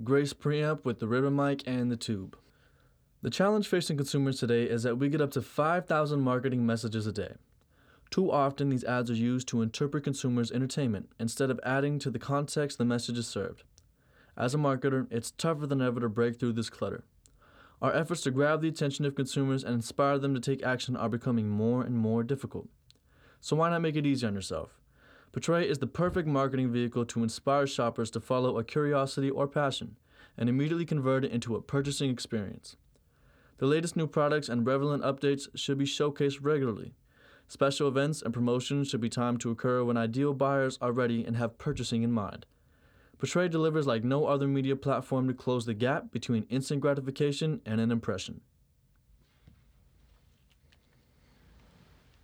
Grace Preamp with the ribbon mic and the tube. The challenge facing consumers today is that we get up to 5,000 marketing messages a day. Too often, these ads are used to interpret consumers' entertainment instead of adding to the context the message is served. As a marketer, it's tougher than ever to break through this clutter. Our efforts to grab the attention of consumers and inspire them to take action are becoming more and more difficult. So why not make it easy on yourself? Portray is the perfect marketing vehicle to inspire shoppers to follow a curiosity or passion and immediately convert it into a purchasing experience. The latest new products and relevant updates should be showcased regularly. Special events and promotions should be timed to occur when ideal buyers are ready and have purchasing in mind. Portray delivers like no other media platform to close the gap between instant gratification and an impression.